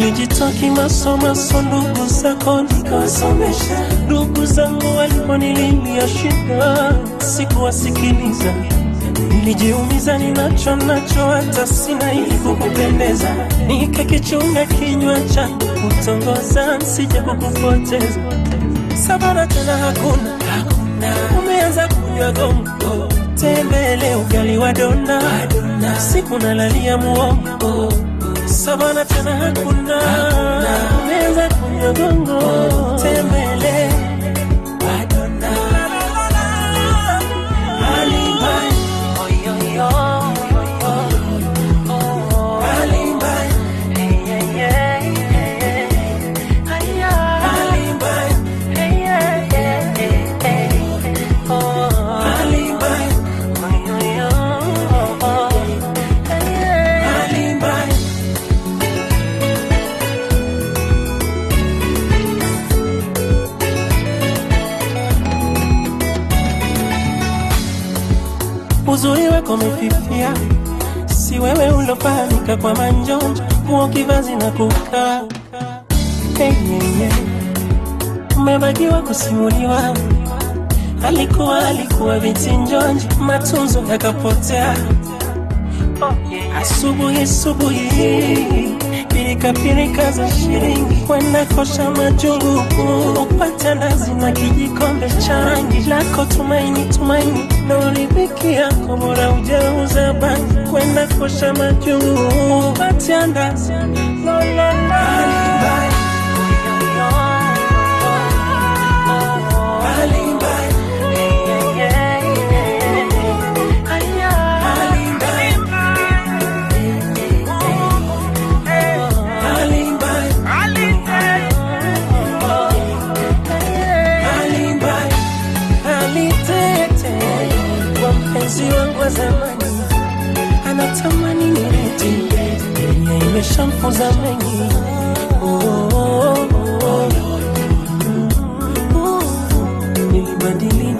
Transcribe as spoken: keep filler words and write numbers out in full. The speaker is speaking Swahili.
Nilijitoki masomo ndugu zako nikawasomesha. Ndugu zangu waliponilia shida sikuwasikiliza. Nilijiumiza ninacho nacho hata sina ili kukupendeza. Nikakichunga kinywa changu kutongoza nsije kukupoteza. Sabana tena hakuna, hakuna. Umeanza kunywa gongo, tembele ugali wa dona, siku nalalia muongo. Sabana tena hakuna, hakuna. Umeanza kunywa gongo, tembele wa dona. Alibai, oh yo yo, oh alibai, yeah yeah yeah, yeah. Alibai, yeah yeah yeah, oh alibai, oh yo yo, yeah. Alibai. Uzuri wako umefifia, si wewe ulofahamika kwa manjonjo, nguo kivazi na kukaa. Hey, yeah, yeah. Umebakiwa kusimuliwa, alikuwa alikuwa vitinjonjo, matunzo yakapotea. Asubuhi asubuhi pirika pirika za shilingi, kwenda kosha majungu upata nazi na kijikombe cha rangi. Lako tumaini tumaini na ulibiki yako bora ujauza bangi, kwenda kosha majungu upata nazi. La la la. Alibai, alibai, yeah yeah yeah, alibai. Mpenzi wangu wa zamani anatamani nirudi, dunia imeshamfunza mengi. Oh, oh, oh, oh. Nilibadili